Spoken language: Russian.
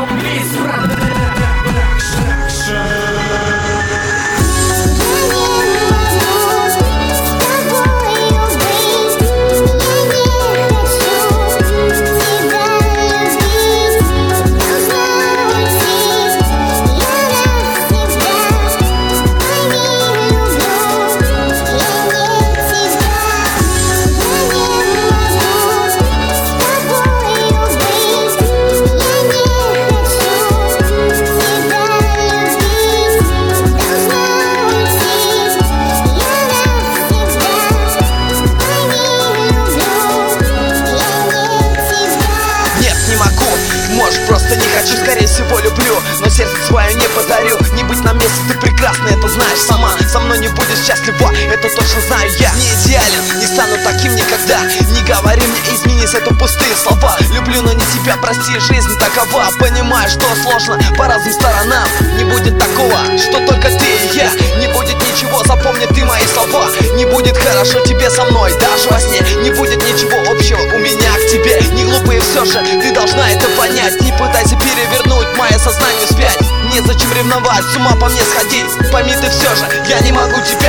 Может, просто не хочу, скорее всего люблю, но сердце свое не подарю. Не быть на месте, ты прекрасна, это знаешь сама. Со мной не будешь счастлива, это точно знаю я. Не идеален, не стану таким никогда. Не говори мне, изменись, это пустые слова. Люблю, но не себя, прости, жизнь такова. Понимаю, что сложно по разным сторонам. Не будет такого, что только ты и я. Не будет ничего, запомни ты мои слова. Не будет хорошо тебе со мной, даже во сне. Не будет ничего общего у меня к тебе. Не глупые все же, ты должна это понять. Не пытайся перевернуть мое сознание вспять. Незачем ревновать, с ума по мне сходить. Пойми ты все же, я не могу тебя